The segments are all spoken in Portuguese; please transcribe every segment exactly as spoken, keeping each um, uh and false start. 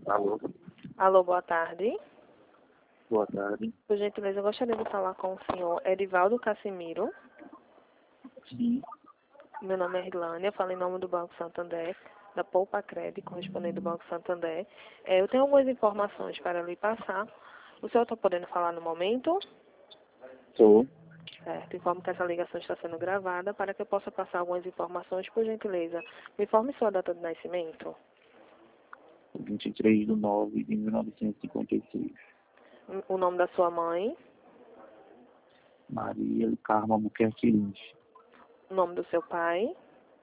Alô, Alô, boa tarde. boa tarde. Por gentileza, eu gostaria de falar com o senhor Edivaldo Cassimiro. Sim, Meu nome é Irlânia, eu falo em nome do Banco Santander, da Poupa Crédito, correspondente do Banco Santander. É, eu tenho algumas informações para lhe passar. O senhor está podendo falar no momento? sou. Certo, informo que essa ligação está sendo gravada para que eu possa passar algumas informações, por gentileza. Me informe sua data de nascimento, vinte e três de nove de mil novecentos e cinquenta e seis. o nome da sua mãe, Maria Carmo Albuquerque Lins. o nome do seu pai.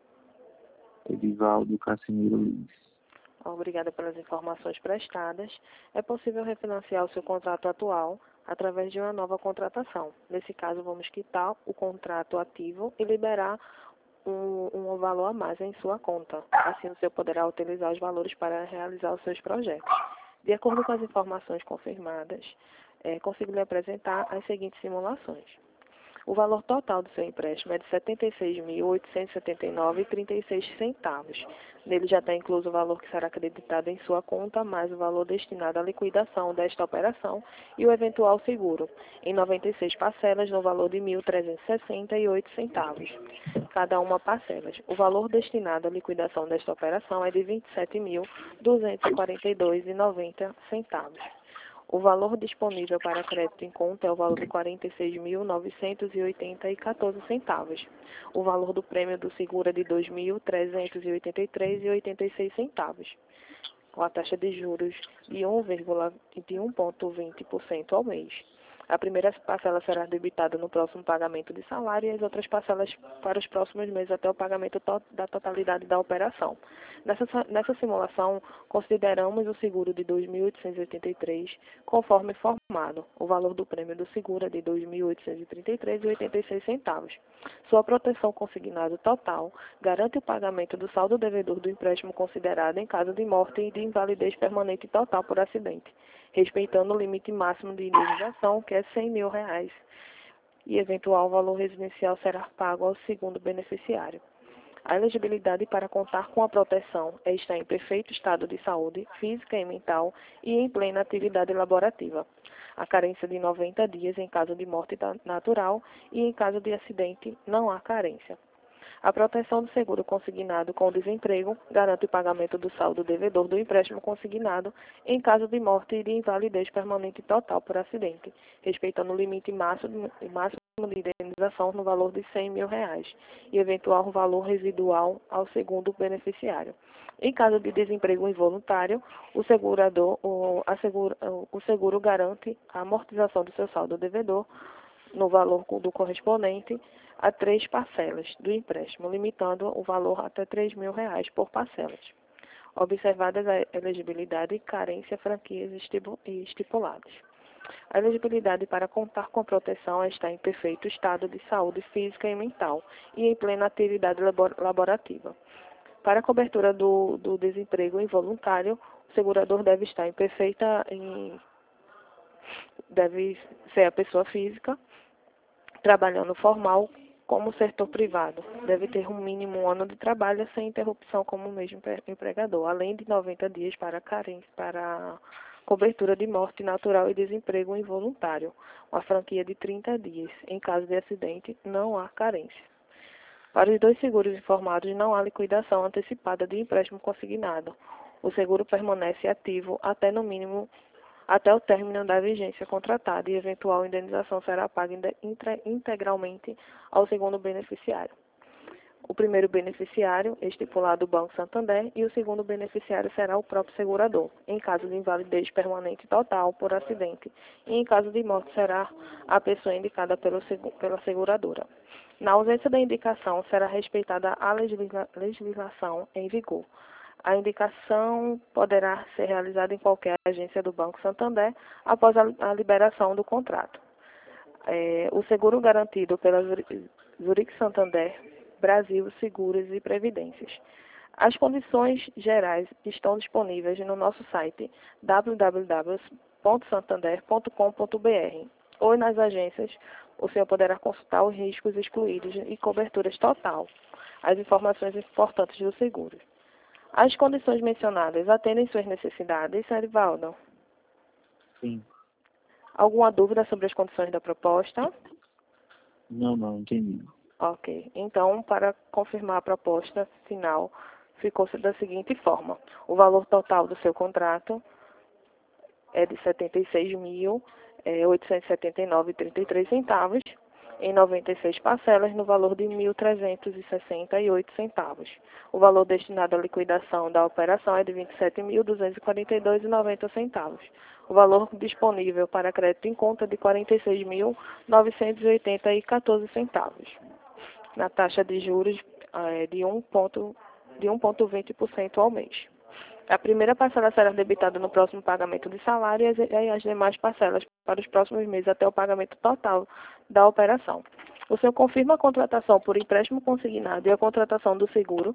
Edivaldo Cassimiro Lins. Obrigada pelas informações prestadas. É possível refinanciar o seu contrato atual através de uma nova contratação. Nesse caso, vamos quitar o contrato ativo e liberar um, um valor a mais em sua conta. Assim, o senhor poderá utilizar os valores para realizar os seus projetos. De acordo com as informações confirmadas, é, consigo lhe apresentar as seguintes simulações. O valor total do seu empréstimo é de setenta e seis mil oitocentos e setenta e nove reais e trinta e seis centavos. Nele já está incluso o valor que será acreditado em sua conta, mais o valor destinado à liquidação desta operação e o eventual seguro, em noventa e seis parcelas no valor de mil trezentos e sessenta e oito centavos. Cada uma parcela. O valor destinado à liquidação desta operação é de vinte e sete mil duzentos e quarenta e dois reais e noventa centavos. O valor disponível para crédito em conta é o valor de quarenta e seis mil novecentos e oitenta reais e quatorze centavos. O valor do prêmio do seguro é de dois mil trezentos e oitenta e três reais e oitenta e seis centavos, com a taxa de juros de um vírgula vinte por cento ao mês. A primeira parcela será debitada no próximo pagamento de salário e as outras parcelas para os próximos meses até o pagamento to da totalidade da operação. Nessa, nessa simulação, consideramos o seguro de dois mil oitocentos e oitenta e três reais conforme informado. O valor do prêmio do seguro é de dois mil oitocentos e trinta e três reais e oitenta e seis centavos. Sua proteção consignada total garante o pagamento do saldo devedor do empréstimo considerado em caso de morte e de invalidez permanente total por acidente, respeitando o limite máximo de indenização, que é cem mil reais, e eventual valor residencial será pago ao segundo beneficiário. A elegibilidade para contar com a proteção é estar em perfeito estado de saúde física e mental e em plena atividade laborativa. A carência de noventa dias em caso de morte natural e em caso de acidente não há carência. A proteção do seguro consignado com desemprego garante o pagamento do saldo devedor do empréstimo consignado em caso de morte e de invalidez permanente total por acidente, respeitando o limite máximo, máximo de indenização no valor de cem mil reais e eventual valor residual ao segundo beneficiário. Em caso de desemprego involuntário, o segurador, o, assegura, o seguro garante a amortização do seu saldo devedor no valor do correspondente a três parcelas do empréstimo, limitando o valor até três mil reais por parcelas, observadas a elegibilidade, carência, franquias estipuladas. A elegibilidade para contar com a proteção é estar em perfeito estado de saúde física e mental e em plena atividade laborativa. Para a cobertura do, do desemprego involuntário, o segurador deve estar em perfeita, em, deve ser a pessoa física, trabalhando formal como setor privado. Deve ter um mínimo um ano de trabalho sem interrupção como mesmo empregador, além de noventa dias para carência, para cobertura de morte natural e desemprego involuntário, uma franquia de trinta dias. Em caso de acidente, não há carência. Para os dois seguros informados, não há liquidação antecipada de empréstimo consignado. O seguro permanece ativo até no mínimo até o término da vigência contratada e eventual indenização será paga integralmente ao segundo beneficiário. O primeiro beneficiário, estipulado o Banco Santander, e o segundo beneficiário será o próprio segurador, em caso de invalidez permanente total por acidente, e em caso de morte será a pessoa indicada pelo, pela seguradora. Na ausência da indicação, será respeitada a legislação em vigor. A indicação poderá ser realizada em qualquer agência do Banco Santander após a, a liberação do contrato. É, o seguro garantido pela Zurich Santander, Brasil Seguros e Previdências. As condições gerais estão disponíveis no nosso site w w w ponto santander ponto com ponto b r ou nas agências. O senhor poderá consultar os riscos excluídos e coberturas total, as informações importantes do seguro. As condições mencionadas atendem suas necessidades, Erivaldo? Sim. Alguma dúvida sobre as condições da proposta? Não, não, entendi. Ok. Então, para confirmar a proposta final, ficou da seguinte forma. O valor total do seu contrato é de setenta e seis mil, oitocentos e setenta e nove vírgula trinta e três centavos, em noventa e seis parcelas, no valor de mil trezentos e sessenta e oito centavos. O valor destinado à liquidação da operação é de vinte e sete mil, duzentos e quarenta e dois vírgula noventa centavos. O valor disponível para crédito em conta é de quarenta e seis mil, novecentos e oitenta vírgula quatorze centavos. Na taxa de juros é, de um vírgula vinte por cento ao mês. A primeira parcela será debitada no próximo pagamento de salário e as, e as demais parcelas para os próximos meses até o pagamento total da operação. O senhor confirma a contratação por empréstimo consignado e a contratação do seguro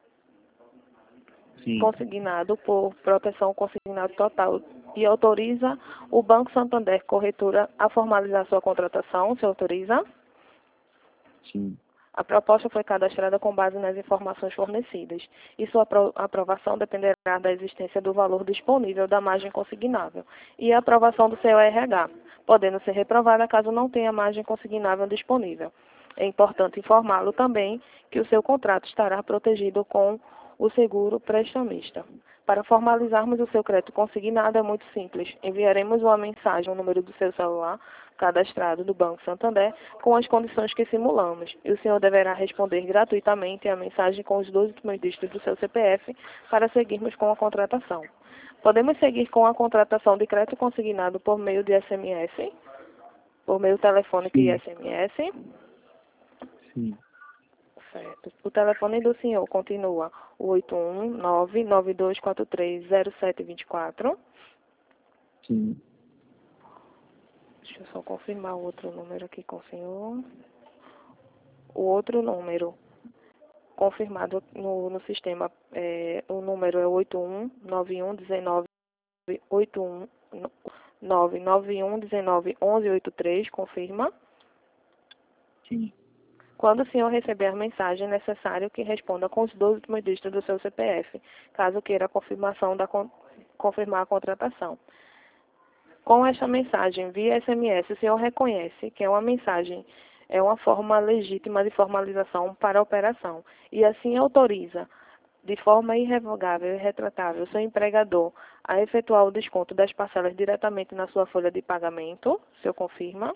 Sim. consignado por proteção consignado total e autoriza o Banco Santander Corretora a formalizar sua contratação. O senhor autoriza? Sim. A proposta foi cadastrada com base nas informações fornecidas e sua apro- aprovação dependerá da existência do valor disponível da margem consignável e a aprovação do seu R H, podendo ser reprovada caso não tenha margem consignável disponível. É importante informá-lo também que o seu contrato estará protegido com o seguro prestamista. Para formalizarmos o seu crédito consignado é muito simples. Enviaremos uma mensagem ao número do seu celular cadastrado do Banco Santander com as condições que simulamos. E o senhor deverá responder gratuitamente a mensagem com os dois últimos dígitos do seu C P F para seguirmos com a contratação. Podemos seguir com a contratação de crédito consignado por meio de S M S, por meio telefônico e Sim. S M S. Sim. Certo. O telefone do senhor continua oito um nove, nove dois quatro três, zero sete dois quatro. Sim. Deixa eu só confirmar o outro número aqui com o senhor. O outro número confirmado no, no sistema, é, o número é oito um nove um um nove, oito um nove nove um um nove, onze oito três, confirma? Sim. Quando o senhor receber a mensagem, é necessário que responda com os dois últimos dígitos do seu C P F, caso queira a confirmação da, confirmar a contratação. Com esta mensagem via S M S, o senhor reconhece que é uma mensagem, é uma forma legítima de formalização para a operação e assim autoriza, de forma irrevogável e retratável, o seu empregador a efetuar o desconto das parcelas diretamente na sua folha de pagamento. O senhor confirma?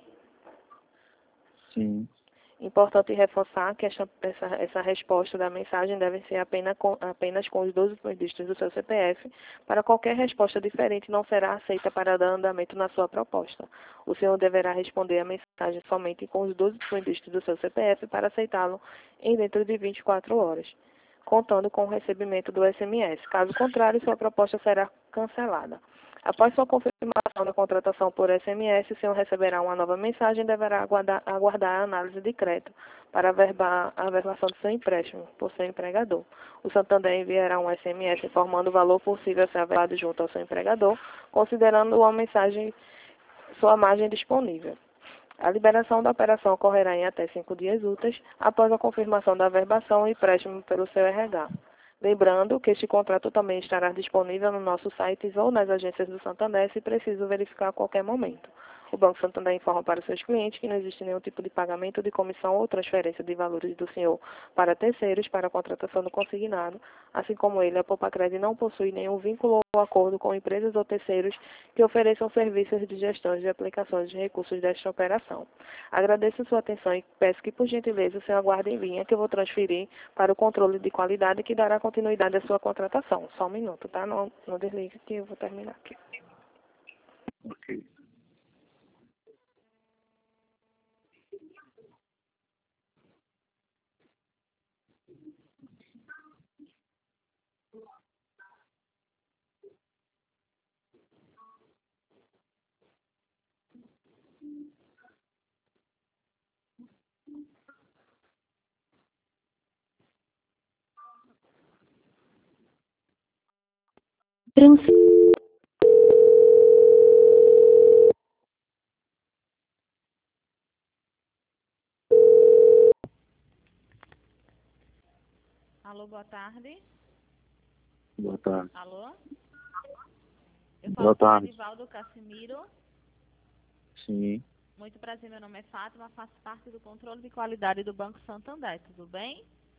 Sim. Importante reforçar que essa, essa, essa resposta da mensagem deve ser apenas com, apenas com os doze últimos dígitos do seu C P F. Para qualquer resposta diferente, não será aceita para dar andamento na sua proposta. O senhor deverá responder a mensagem somente com os doze últimos dígitos do seu C P F para aceitá-lo em dentro de vinte e quatro horas, contando com o recebimento do S M S. Caso contrário, sua proposta será cancelada. Após sua confirmação da contratação por S M S, o senhor receberá uma nova mensagem e deverá aguardar, aguardar a análise de crédito para averbar a averbação do seu empréstimo por seu empregador. O Santander enviará um S M S informando o valor possível a ser averbado junto ao seu empregador, considerando a mensagem sua margem disponível. A liberação da operação ocorrerá em até cinco dias úteis após a confirmação da averbação e empréstimo pelo seu R H. Lembrando que este contrato também estará disponível no nosso site ou nas agências do Santander, se preciso verificar a qualquer momento. O Banco Santander informa para seus clientes que não existe nenhum tipo de pagamento de comissão ou transferência de valores do senhor para terceiros para a contratação do consignado, assim como ele, a Popacred não possui nenhum vínculo ou acordo com empresas ou terceiros que ofereçam serviços de gestão de aplicações de recursos desta operação. Agradeço sua atenção e peço que, por gentileza, o senhor aguarde em linha que eu vou transferir para o controle de qualidade que dará continuidade à sua contratação. Só um minuto, tá? Não, não desligue que eu vou terminar aqui. Ok. Trans... Alô, boa tarde. Boa tarde. Alô? Eu Boa falo com o tarde. Edivaldo Cassimiro. Sim, Muito prazer, meu nome é Fátima, faço parte do controle de qualidade do Banco Santander, tudo bem?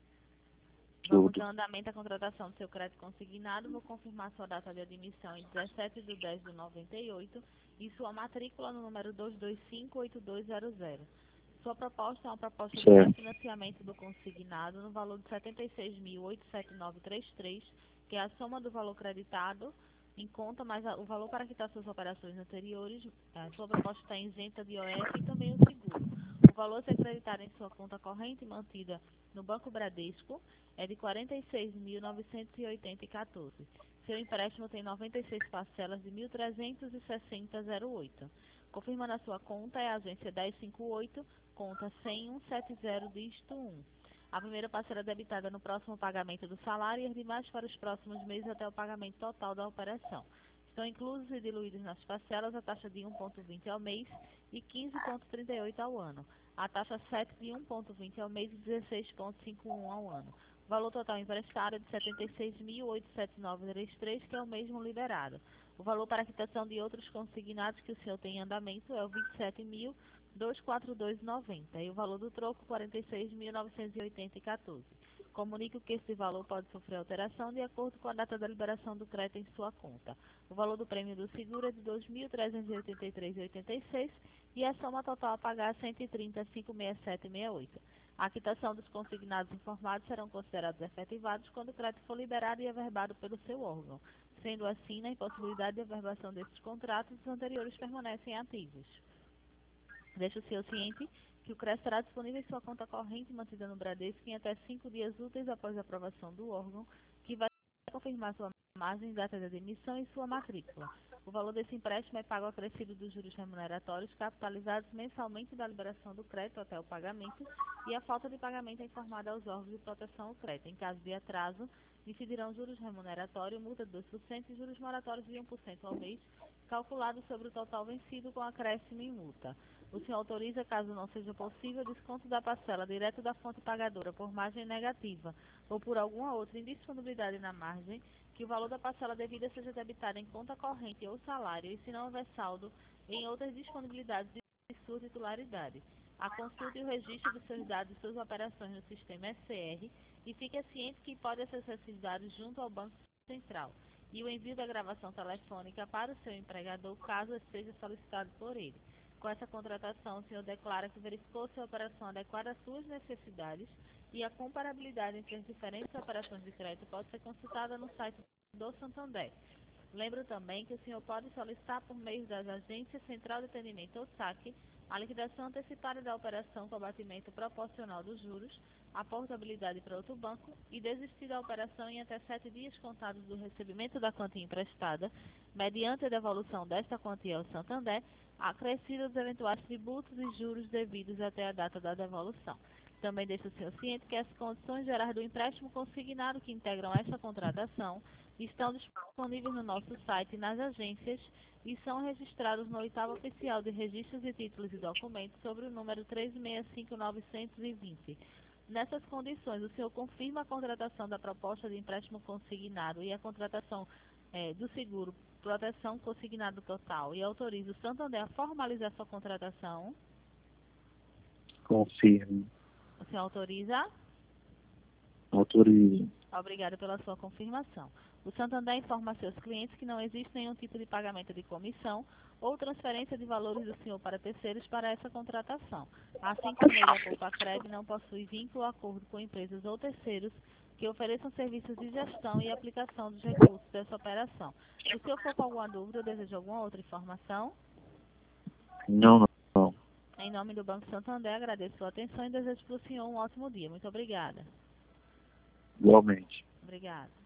Vamos tudo. dar andamento à contratação do seu crédito consignado. Vou confirmar sua data de admissão em dezessete de dez de noventa e oito e sua matrícula no número dois dois cinco oito dois zero zero. Sua proposta é uma proposta de Certo. refinanciamento do consignado no valor de setenta e seis mil oitocentos e setenta e nove vírgula trinta e três, que é a soma do valor creditado em conta, mais a- o valor para quitar suas operações anteriores. A sua proposta está isenta de I O F e também o seguro. O valor a ser acreditado em sua conta corrente mantida no Banco Bradesco é de quarenta e seis mil novecentos e oitenta e quatorze. Seu empréstimo tem noventa e seis parcelas de mil trezentos e sessenta vírgula zero oito. Confirmando a sua conta é a agência dez cinquenta e oito, conta cem mil cento e setenta, dígito um. A primeira parcela é debitada no próximo pagamento do salário e as demais para os próximos meses até o pagamento total da operação. Estão inclusos e diluídos nas parcelas a taxa de um vírgula vinte ao mês e quinze vírgula trinta e oito ao ano. A taxa sete de um vírgula vinte ao mês e dezesseis vírgula cinquenta e um ao ano. O valor total emprestado é de setenta e seis mil oitocentos e setenta e nove vírgula trinta e três, que é o mesmo liberado. O valor para a quitação de outros consignados que o senhor tem em andamento é o vinte e sete mil duzentos e quarenta e dois vírgula noventa e o valor do troco quarenta e seis mil novecentos e oitenta vírgula quatorze. Comunico que esse valor pode sofrer alteração de acordo com a data da liberação do crédito em sua conta. O valor do prêmio do seguro é de dois mil trezentos e oitenta e três vírgula oitenta e seis e a soma total a pagar é cento e trinta mil quinhentos e sessenta e sete vírgula sessenta e oito. A quitação dos consignados informados serão considerados efetivados quando o crédito for liberado e averbado pelo seu órgão. Sendo assim, na impossibilidade de averbação desses contratos, os anteriores permanecem ativos. Deixa o senhor ciente que o crédito estará disponível em sua conta corrente mantida no Bradesco em até cinco dias úteis após a aprovação do órgão, que vai confirmar sua margem, data de admissão e sua matrícula. O valor desse empréstimo é pago acrescido dos juros remuneratórios capitalizados mensalmente da liberação do crédito até o pagamento, e a falta de pagamento é informada aos órgãos de proteção ao crédito. Em caso de atraso, incidirão juros remuneratórios, multa de dois por cento e juros moratórios de um por cento ao mês, calculado sobre o total vencido com acréscimo e multa. O senhor autoriza, caso não seja possível, desconto da parcela direto da fonte pagadora por margem negativa ou por alguma outra indisponibilidade na margem, que o valor da parcela devida seja debitado em conta corrente ou salário, e se não houver saldo, em outras disponibilidades de sua titularidade. A consulta e o registro dos seus dados e suas operações no sistema S C R, e fique ciente que pode acessar esses dados junto ao Banco Central, e o envio da gravação telefônica para o seu empregador, caso seja solicitado por ele. Com essa contratação, o senhor declara que verificou se a operação adequada às suas necessidades, e a comparabilidade entre as diferentes operações de crédito pode ser consultada no site do Santander. Lembro também que o senhor pode solicitar por meio das agências Central de Atendimento ou SAC a liquidação antecipada da operação com abatimento proporcional dos juros, a portabilidade para outro banco e desistir da operação em até sete dias contados do recebimento da quantia emprestada, mediante a devolução desta quantia ao Santander, acrescido dos eventuais tributos e juros devidos até a data da devolução. Também deixa o senhor ciente que as condições gerais do empréstimo consignado que integram esta contratação estão disponíveis no nosso site e nas agências e são registrados no oitavo oficial de registros e títulos e documentos sobre o número três seis cinco nove dois zero. Nessas condições, o senhor confirma a contratação da proposta de empréstimo consignado e a contratação eh, do seguro proteção consignado total e autoriza o Santander a formalizar sua contratação? Confirmo. O senhor autoriza? Autorizo. Obrigada pela sua confirmação. O Santander informa a seus clientes que não existe nenhum tipo de pagamento de comissão ou transferência de valores do senhor para terceiros para essa contratação. Assim como ele, a Poupa-Cred não possui vínculo ou acordo com empresas ou terceiros que ofereçam serviços de gestão e aplicação dos recursos dessa operação. Se o senhor for com alguma dúvida ou deseja alguma outra informação, Não, não, não. em nome do Banco Santander, agradeço a sua atenção e desejo para o senhor um ótimo dia. Muito obrigada. Igualmente. Obrigada.